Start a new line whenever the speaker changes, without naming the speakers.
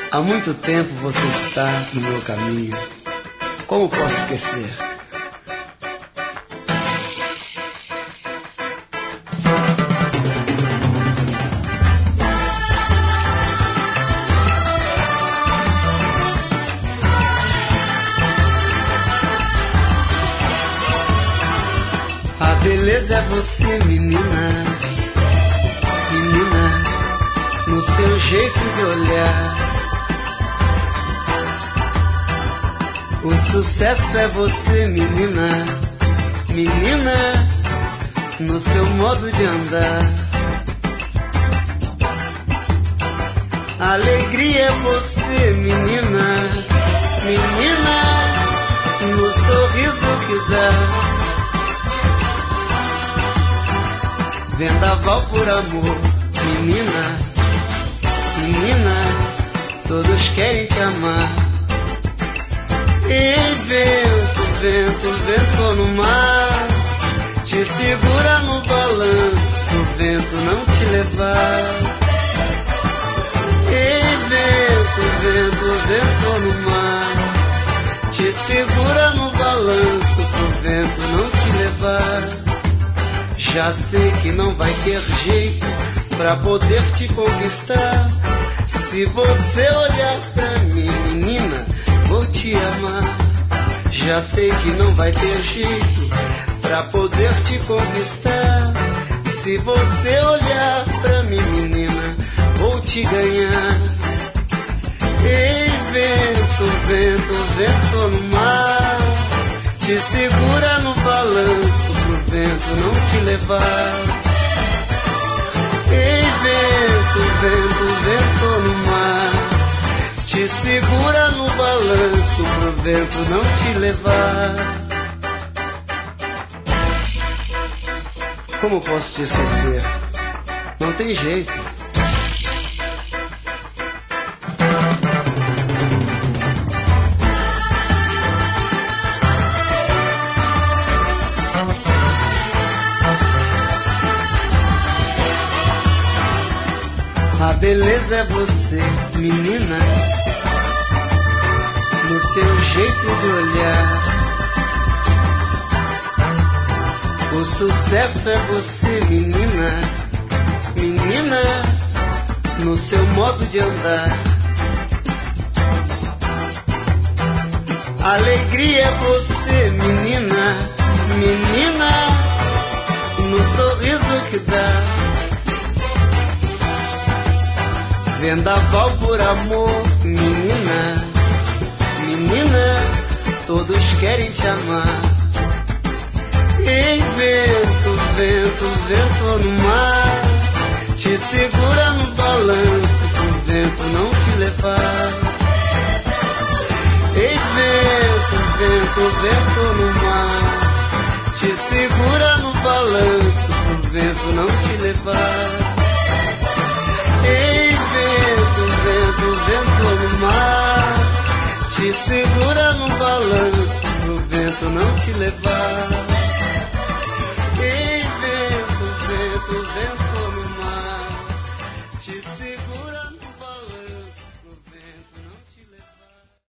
Há muito tempo você está no meu caminho. Como posso esquecer? A beleza é você, menina, menina, no seu jeito de olhar. O sucesso é você, menina, menina, no seu modo de andar. A alegria é você, menina, menina, no sorriso que dá. Vendaval por amor, menina, menina, todos querem te amar. Ei, vento, vento, vento no mar, te segura no balanço, pro vento não te levar. Ei, vento, vento, vento no mar, te segura no balanço, pro vento não te levar. Já sei que não vai ter jeito pra poder te conquistar. Se você olhar pra mim, menina, vou te amar. Já sei que não vai ter jeito pra poder te conquistar. Se você olhar pra mim, menina, vou te ganhar. Ei, vento, vento, vento no mar, te segura no balanço, pro vento não te levar. Ei, vento, vento, vento no mar, te segura no balanço, pro vento não te levar. Como posso te esquecer? Não tem jeito. A beleza é você, menina, no seu jeito de olhar. O sucesso é você, menina, menina, no seu modo de andar. A alegria é você, menina, menina, no sorriso que dá. Vendaval por amor, menina, menina, todos querem te amar. Ei, vento, vento, vento no mar, te segura no balanço, pro vento não te levar. Ei, vento, vento, vento no mar, te segura no balanço, pro vento não te levar. Ei, vento, vento, vento no mar, te segura no balanço, pro vento não te levar.